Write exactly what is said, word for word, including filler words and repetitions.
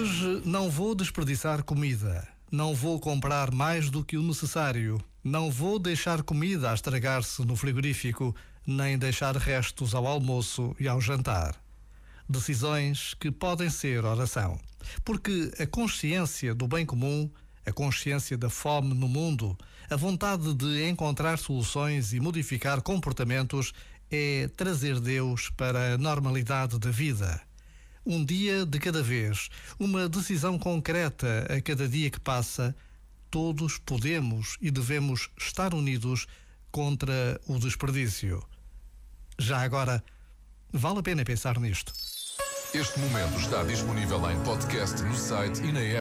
Hoje não vou desperdiçar comida. Não vou comprar mais do que o necessário. Não vou deixar comida a estragar-se no frigorífico, nem deixar restos ao almoço e ao jantar. Decisões que podem ser oração. Porque a consciência do bem comum, a consciência da fome no mundo, a vontade de encontrar soluções e modificar comportamentos é trazer Deus para a normalidade da vida. Um dia de cada vez, uma decisão concreta a cada dia que passa, todos podemos e devemos estar unidos contra o desperdício. Já agora, vale a pena pensar nisto. Este momento está disponível em podcast no site e na app.